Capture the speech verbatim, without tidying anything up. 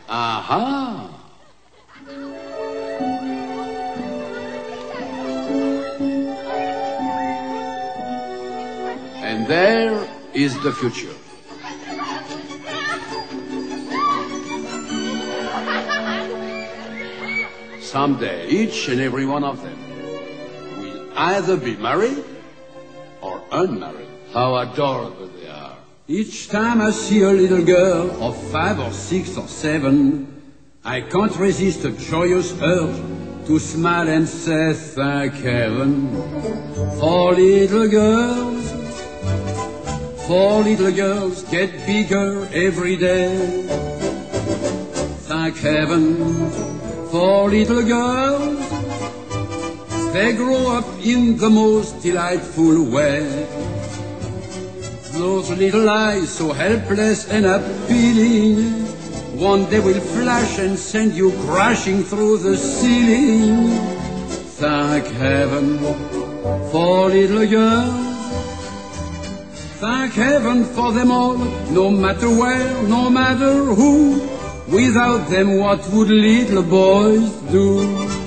Aha! And there is the future. Someday, each and every one of them will either be married or unmarried. How adorable they are. Each time I see a little girl of five or six or seven, I can't resist a joyous urge to smile and say thank heaven. For little girls, for little girls get bigger every day. Thank heaven for little girls, they grow up in the most delightful way. Those little eyes so helpless and appealing, one day will flash and send you crashing through the ceiling. Thank heaven for little girls, thank heaven for them all, no matter where, no matter who. Without them, what would little boys do?